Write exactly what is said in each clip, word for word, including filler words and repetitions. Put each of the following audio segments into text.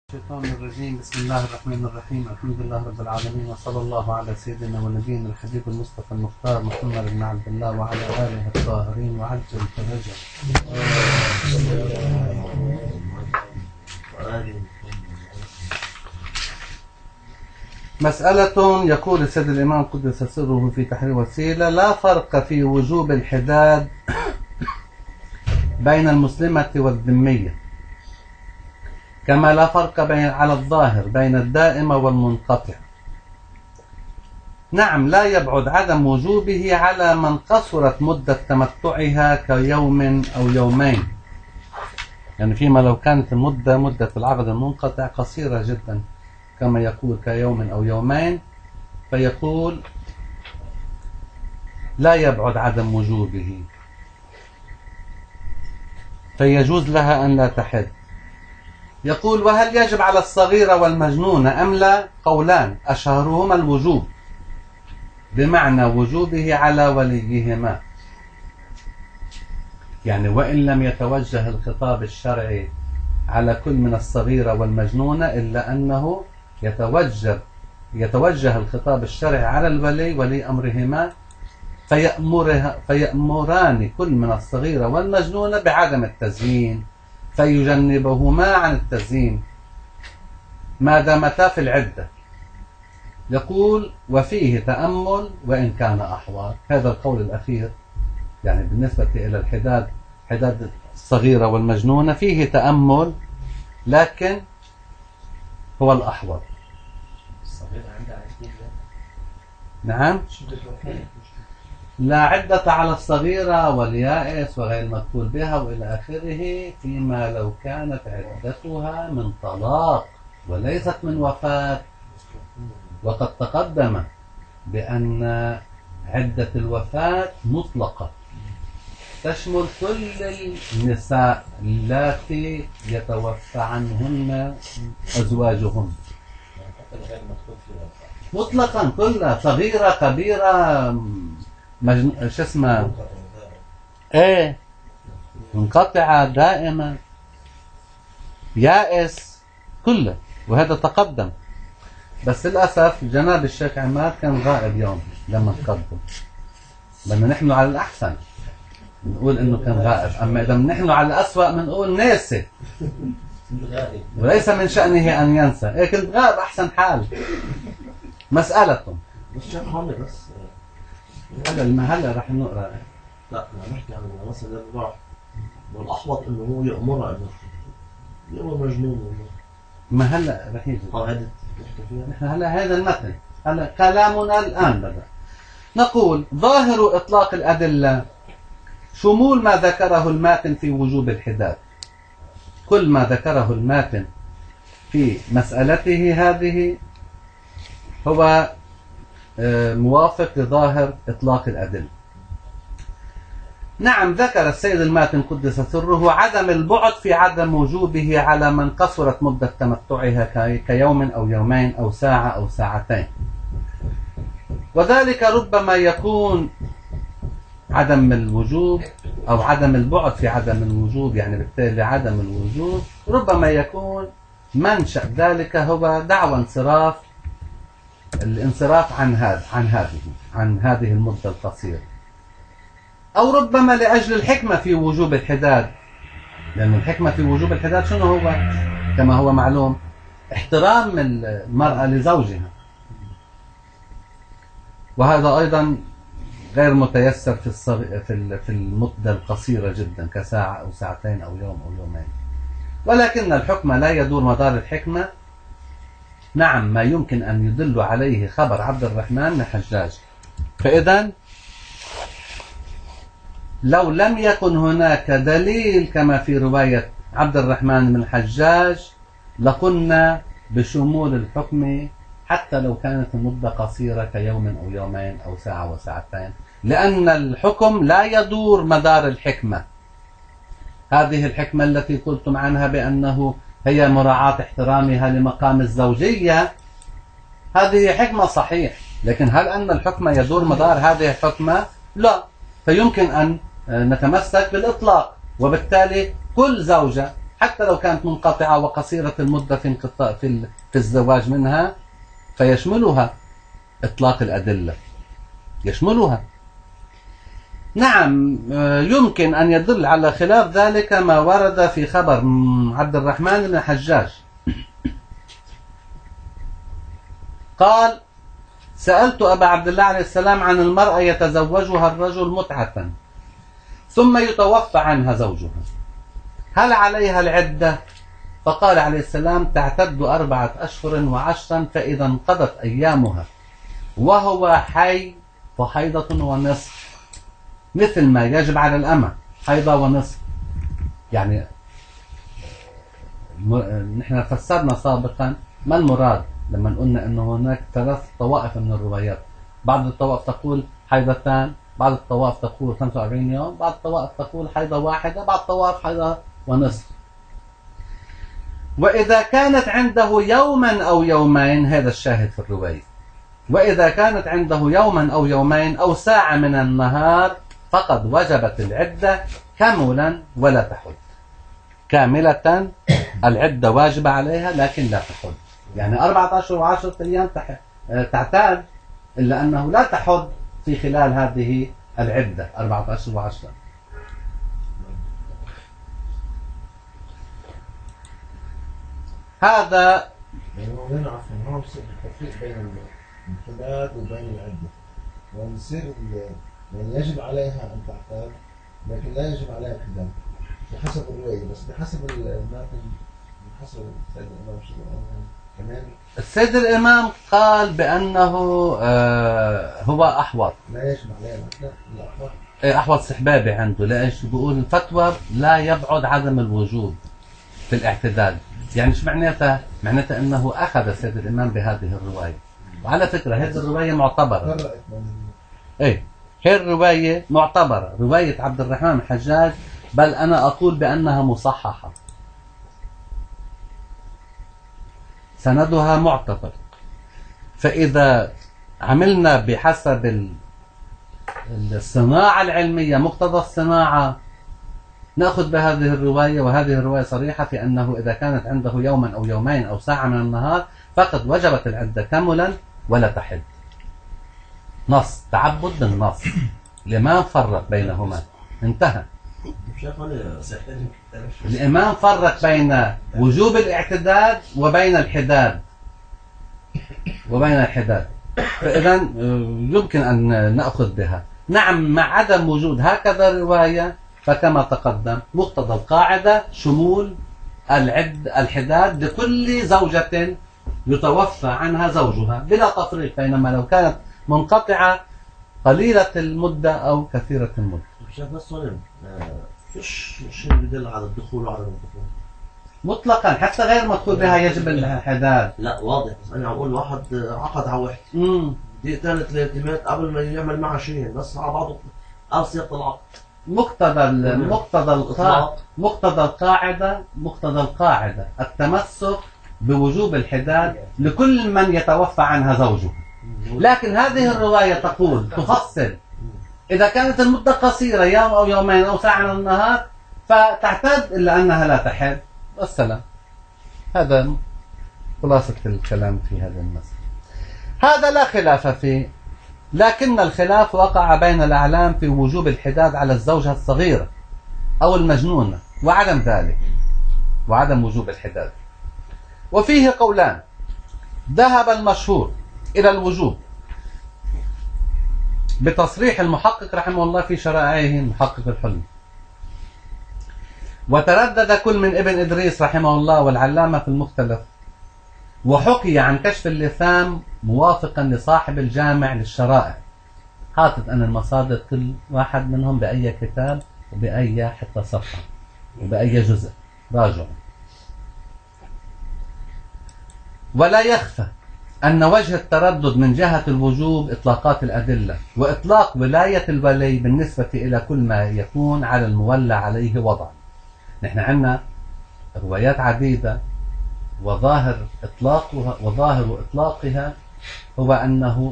الشيطان الرجيم. بسم الله الرحمن الرحيم. الحمد لله رب العالمين، وصلى الله على سيدنا ونبينا الحبيب المصطفى المختار محمد بن عبد الله وعلى آله الطاهرين وعجل فرجه. مسألة يقول السيد الإمام قدس سره في تحرير وسيلة: لا فرق في وجوب الحداد بين المسلمة والذمية، كما لا فرق بين على الظاهر بين الدائمة والمنقطع. نعم، لا يبعد عدم وجوبه على من قصرت مدة تمتعها كيوم أو يومين، يعني فيما لو كانت المدة مدة العقد المنقطع قصيرة جدا كما يقول كيوم أو يومين، فيقول لا يبعد عدم وجوبه، فيجوز لها أن لا تحد. يقول: وهل يجب على الصغيرة والمجنونة أم لا؟ قولان، أشهرهما الوجوب بمعنى وجوبه على وليهما، يعني وإن لم يتوجه الخطاب الشرعي على كل من الصغيرة والمجنونة إلا أنه يتوجه يتوجه الخطاب الشرعي على الولي ولي أمرهما، فيأمرها فيأمران كل من الصغيرة والمجنونة بعدم التزيين، فيجنبهما عن التزيين ما دامتا في العدة. يقول: وفيه تأمل وإن كان أحوال. هذا القول الأخير يعني بالنسبة إلى الحداد، حداد الصغيرة والمجنونة، فيه تأمل لكن هو الأحوط. الصغيرة عندها عدة؟ نعم، لا عدة على الصغيرة واليائس وغير المدخول بها وإلى آخره، فيما لو كانت عدتها من طلاق وليست من وفاة. وقد تقدم بأن عدة الوفاة مطلقة تشمل كل النساء اللاتي يتوفى عنهن أزواجهن مطلقا، كلها صغيرة كبيرة مجن... شو اسمه ايه منقطعة دائمة يائس كله، وهذا تقدم. بس للأسف جناب الشيخ عماد كان غائب يوم لما تقدم، بدنا نحن على الأحسن نقول إنه كان غائب، أما إذا نحن على الأسوأ بنقول ناسي، وليس من شأنه أن ينسى. إيه كنت غائب أحسن حال. مسألة الشيخ هون بس هلا ما هلا رح نقرا. لا انا بحكي عن مثلا الضعف والاحوط انه هو يامرها انه يامر مجنون. ما هلا رح يجي اه هذا نحكي فيها نحن هلا هذا المتن، هلا كلامنا الان بدأ. نقول: ظاهر اطلاق الادله شمول ما ذكره الماتن في وجوب الحداد. كل ما ذكره الماتن في مسألته هذه هو موافق لظاهر إطلاق الأدلة. نعم، ذكر السيد الماتن قدس سره عدم البعد في عدم وجوبه على من قصرت مدة تمتعها كيوم أو يومين أو ساعة أو ساعتين، وذلك ربما يكون عدم الوجوب أو عدم البعد في عدم الوجوب، يعني بالتالي عدم الوجوب ربما يكون منشأ ذلك هو دعوى انصراف الانصراف عن هذا عن هذه عن هذه المدة القصيرة، أو ربما لأجل الحكمة في وجوب الحداد، لأن الحكمة في وجوب الحداد شنو هو؟ كما هو معلوم احترام المرأة لزوجها، وهذا أيضا غير متيسر في الصغ... في في المدة القصيرة جدا كساعة أو ساعتين أو يوم أو يومين. ولكن الحكم لا يدور مدار الحكمة. نعم، ما يمكن أن يدل عليه خبر عبد الرحمن بن حجاج. فإذا لو لم يكن هناك دليل كما في رواية عبد الرحمن بن حجاج لقلنا بشمول الحكم حتى لو كانت المدة قصيرة كيوم أو يومين أو ساعة وساعتين، لأن الحكم لا يدور مدار الحكمة. هذه الحكمة التي قلتم عنها بأنه هي مراعاة احترامها لمقام الزوجية، هذه حكمة صحيح، لكن هل أن الحكم يدور مدار هذه الحكمة؟ لا. فيمكن أن نتمسك بالإطلاق، وبالتالي كل زوجة حتى لو كانت منقطعة وقصيرة المدة في انقطاع في, في الزواج منها، فيشملها إطلاق الأدلة، يشملها. نعم، يمكن أن يدل على خلاف ذلك ما ورد في خبر عبد الرحمن بن حجاج قال: سألت أبا عبد الله عليه السلام عن المرأة يتزوجها الرجل متعة ثم يتوفى عنها زوجها، هل عليها العدة؟ فقال عليه السلام: تعتد أربعة أشهر وعشرا، فإذا انقضت أيامها وهو حي فحيضة ونصف، مثل ما يجب على الأمة، حيضة ونصف. يعني نحن فسرنا سابقا ما المراد لما قلنا أنه هناك ثلاث طوائف من الروايات، بعض الطوائف تقول حيضتان، بعض الطوائف تقول خمسة وأربعين يوم، بعض الطوائف تقول حيضة واحدة، بعض الطوائف حيضة ونصف. وإذا كانت عنده يوما أو يومين، هذا الشاهد في الرواية، وإذا كانت عنده يوما أو يومين أو ساعة من النهار فقد وجبت العدة كاملا ولا تحد. كاملة العدة واجبة عليها لكن لا تحد، يعني أربعة أشهر وعشرة أيام تعتاد، إلا أنه لا تحد في خلال هذه العدة أربعة أشهر وعشرة. هذا يعني عفوا هون بصير التفريق بين الحداد وبين العدة، وبصير يعني يجب عليها أن تعتاد لكن لا يجب عليها الحداد بحسب الرواية، بس بحسب الماتن بحسب السيد الإمام كمان. السيد الإمام قال بأنه آه هو أحوط، لا يجب عليها العدة، الأحوط إيه أحوط سحبابي عنده، ليش بيقول الفتوى لا يبعد عدم الوجوب في الاعتداد. يعني شو معناتها؟ معناتها أنه أخذ السيد الإمام بهذه الرواية. وعلى فكرة هذه الرواية معتبرة، إيه هي الرواية معتبرة، رواية عبد الرحمن الحجاج، بل أنا أقول بأنها مصححة، سندها معتبر. فإذا عملنا بحسب الصناعة العلمية، مقتضى الصناعة، نأخذ بهذه الرواية، وهذه الرواية صريحة في أنه إذا كانت عنده يوما أو يومين أو ساعة من النهار فقد وجبت العدة كاملا ولا تحد. نص، تعبد بالنص، الإمام فرق بينهما، انتهى. الإمام فرق بين وجوب الاعتداد وبين الحداد وبين الحداد فإذا يمكن أن نأخذ بها. نعم، مع عدم وجود هكذا رواية، فكما تقدم مقتضى القاعدة شمول العد الحداد لكل زوجة يتوفى عنها زوجها بلا تفريق، بينما لو كانت منقطعة قليلة المدة أو كثيرة المدة. شايف بس هون فيش شيء بدل على الدخول وعدم الدخول مطلقا، حتى غير مدخول بها يجب الحداد. لا واضح، بس أنا عم أقول واحد عقد على وحدة دقيقتين ثلاث مات قبل ما يعمل معها شيء، بس على بعضه أو صيغة العقد. مقتضى مقتضى القاعدة مقتضى القاعدة مقتضى القاعدة التمسك بوجوب الحداد لكل من يتوفى عنها زوجه. لكن هذه الرواية تقول تفصل، إذا كانت المدة قصيرة يوم أو يومين أو ساعة من النهار فتعتد، إلا أنها لا تحد، والسلام. هذا خلاصة الكلام في هذا المسألة. هذا لا خلاف فيه، لكن الخلاف وقع بين الأعلام في وجوب الحداد على الزوجة الصغيرة أو المجنونة وعدم ذلك، وعدم وجوب الحداد. وفيه قولان. ذهب المشهور إلى الوجوب بتصريح المحقق رحمه الله في شرائعه محقق الحلم، وتردد كل من ابن إدريس رحمه الله والعلامة في المختلف، وحكي عن كشف اللثام موافقا لصاحب الجامع للشرائع. حاطط أنا المصادر كل واحد منهم بأي كتاب وبأي حتى صفحة وبأي جزء، راجع. ولا يخفى أن وجه التردد من جهة الوجوب إطلاقات الأدلة، وإطلاق ولاية الولي بالنسبة إلى كل ما يكون على المولى عليه وضعا. نحن عندنا روايات عديدة، وظاهر إطلاقها وظاهر إطلاقها هو أنه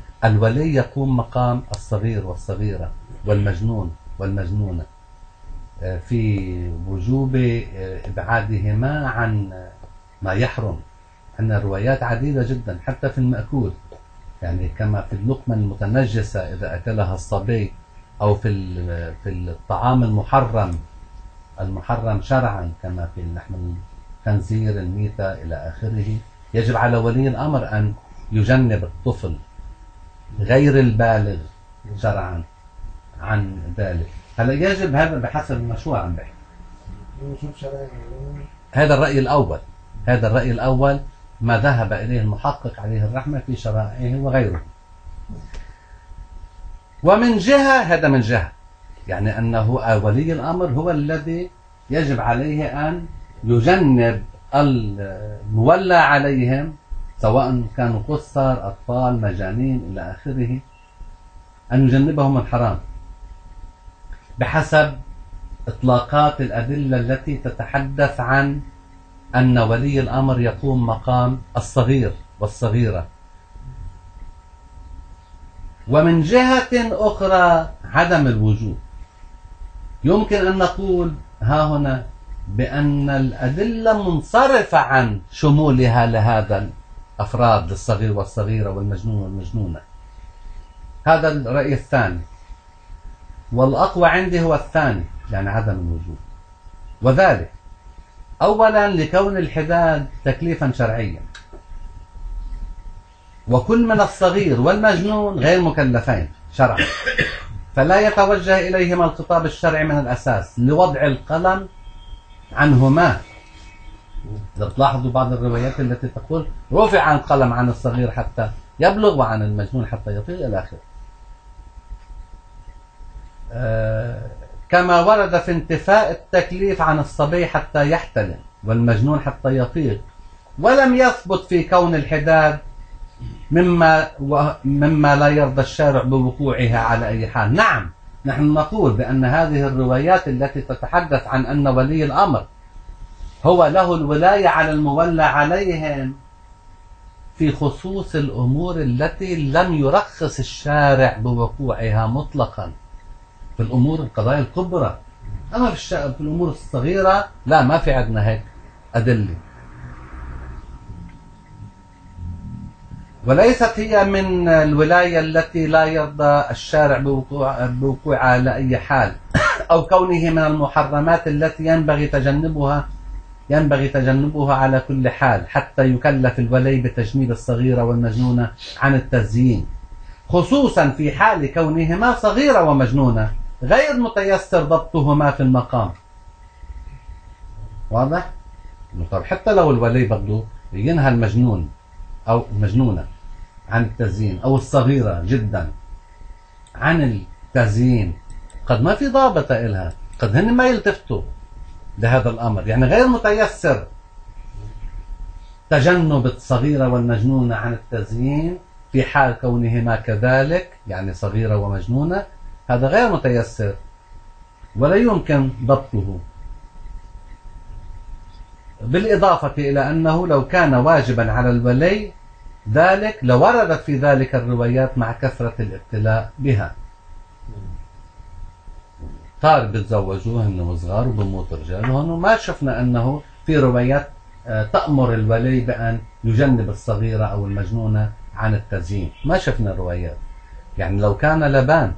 الولي يقوم مقام الصغير والصغيرة والمجنون والمجنونة. في وجوب إبعادهما عن ما يحرم. عندنا روايات عديدة جدا حتى في المأكول، يعني كما في اللقمة المتنجسة إذا أكلها الصبي، أو في في الطعام المحرم المحرم شرعا كما في لحم الخنزير الميتة إلى آخره. يجب على ولي الأمر أن يجنب الطفل غير البالغ شرعا عن ذلك. هلا يجب هذا بحسب ما شو عم بحكي. هذا الرأي الأول، هذا الرأي الأول ما ذهب إليه المحقق عليه الرحمة في شرائعه وغيره. ومن جهة، هذا من جهة يعني أنه ولي الأمر هو الذي يجب عليه أن يجنب المولى عليهم، سواء كانوا قصر، أطفال، مجانين إلى آخره، أن يجنبهم الحرام بحسب إطلاقات الأدلة التي تتحدث عن أن ولي الأمر يقوم مقام الصغير والصغيرة. ومن جهة أخرى عدم الوجوب، يمكن أن نقول ها هنا بأن الأدلة منصرفة عن شمولها لهذا الأفراد، للصغير والصغيرة والمجنون والمجنونة. هذا الرأي الثاني، والأقوى عندي هو الثاني، يعني عدم الوجوب. وذلك أولا لكون الحداد تكليفا شرعيا، وكل من الصغير والمجنون غير مكلفين شرعا، فلا يتوجه إليهما الخطاب الشرعي من الأساس لوضع القلم عنهما. إذا تلاحظوا بعض الروايات التي تقول رفع القلم عن الصغير حتى يبلغ وعن المجنون حتى يطيق إلى آخره. آه كما ورد في انتفاء التكليف عن الصبي حتى يحتلم والمجنون حتى يطيق، ولم يثبت في كون الحداد مما مما لا يرضى الشارع بوقوعها على أي حال. نعم، نحن نقول بأن هذه الروايات التي تتحدث عن أن ولي الأمر هو له الولاية على المولى عليهم في خصوص الأمور التي لم يرخص الشارع بوقوعها مطلقا، في الأمور القضايا الكبرى. أما في, في الأمور الصغيرة لا، ما في عندنا هيك أدلة. وليست هي من الولاية التي لا يرضى الشارع بوقوع بوقوعها على أي حال، أو كونه من المحرمات التي ينبغي تجنبها ينبغي تجنبها على كل حال، حتى يكلف الولي بتجنيب الصغيرة والمجنونة عن التزيين، خصوصا في حال كونهما صغيرة ومجنونة غير متيسر ضبطهما في المقام. واضح؟ طب حتى لو الولي بده ينهى المجنون أو المجنونة عن التزيين، أو الصغيرة جدا عن التزيين، قد ما في ضابط إلها، قد هن ما يلتفتوا لهذا الأمر، يعني غير متيسر تجنب الصغيرة والمجنونة عن التزيين في حال كونهما كذلك، يعني صغيرة ومجنونة، هذا غير متيسر ولا يمكن ضبطه. بالإضافة إلى أنه لو كان واجبا على الولي ذلك لوردت في ذلك الروايات مع كثرة الابتلاء بها. صار بتزوجوه هن صغار وبموت رجالهم، وما شفنا أنه في روايات تأمر الولي بأن يجنب الصغيرة أو المجنونة عن التزيين، ما شفنا روايات. يعني لو كان لبان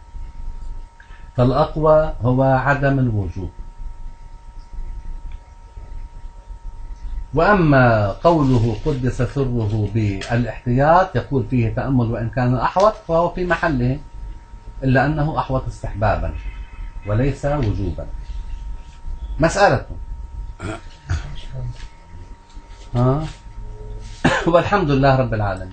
فالأقوى هو عدم الوجوب. وأما قوله قدس سره بالاحتياط يقول فيه تأمل وإن كان أحوط، فهو في محله، إلا أنه أحوط استحبابا وليس وجوبا. مسألة ها والحمد لله رب العالمين.